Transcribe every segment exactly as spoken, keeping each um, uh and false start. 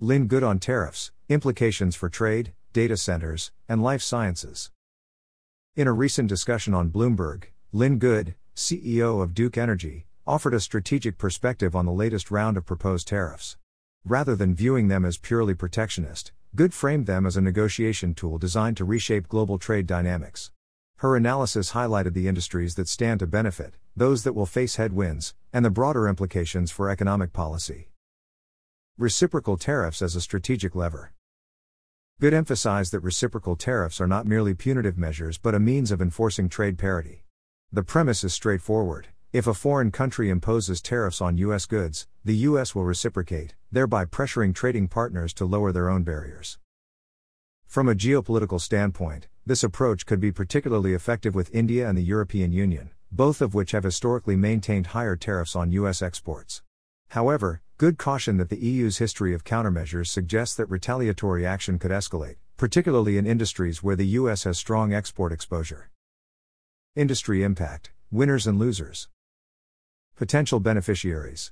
Lynn Good on tariffs, implications for trade, data centers, and life sciences. In a recent discussion on Bloomberg, Lynn Good, C E O of Duke Energy, offered a strategic perspective on the latest round of proposed tariffs. Rather than viewing them as purely protectionist, Good framed them as a negotiation tool designed to reshape global trade dynamics. Her analysis highlighted the industries that stand to benefit, those that will face headwinds, and the broader implications for economic policy. Reciprocal tariffs as a strategic lever. Good emphasized that reciprocal tariffs are not merely punitive measures but a means of enforcing trade parity. The premise is straightforward: if a foreign country imposes tariffs on U S goods, the U S will reciprocate, thereby pressuring trading partners to lower their own barriers. From a geopolitical standpoint, this approach could be particularly effective with India and the European Union, both of which have historically maintained higher tariffs on U S exports. However, Good cautioned that the E U's history of countermeasures suggests that retaliatory action could escalate, particularly in industries where the U S has strong export exposure. Industry impact, winners and losers. Potential beneficiaries.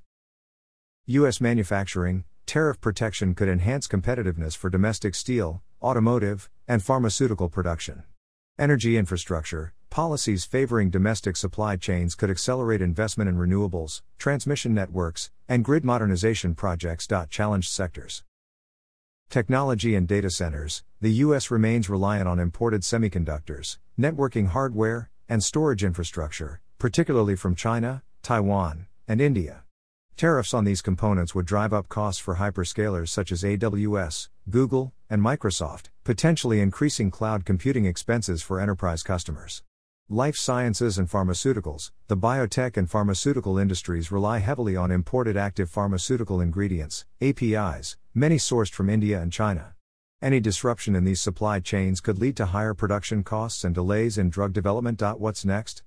U S manufacturing, tariff protection could enhance competitiveness for domestic steel, automotive, and pharmaceutical production. Energy infrastructure, policies favoring domestic supply chains could accelerate investment in renewables, transmission networks, and grid modernization projects. Challenged sectors. Technology and data centers, the U S remains reliant on imported semiconductors, networking hardware, and storage infrastructure, particularly from China, Taiwan, and India. Tariffs on these components would drive up costs for hyperscalers such as A W S, Google, and Microsoft, potentially increasing cloud computing expenses for enterprise customers. Life sciences and pharmaceuticals, the biotech and pharmaceutical industries rely heavily on imported active pharmaceutical ingredients, A P Is, many sourced from India and China. Any disruption in these supply chains could lead to higher production costs and delays in drug development. What's next?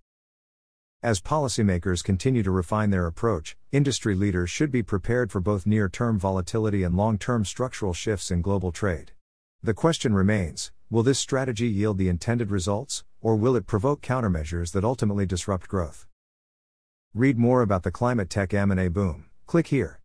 As policymakers continue to refine their approach, industry leaders should be prepared for both near-term volatility and long-term structural shifts in global trade. The question remains, will this strategy yield the intended results, or will it provoke countermeasures that ultimately disrupt growth? Read more about the climate tech M and A boom. Click here.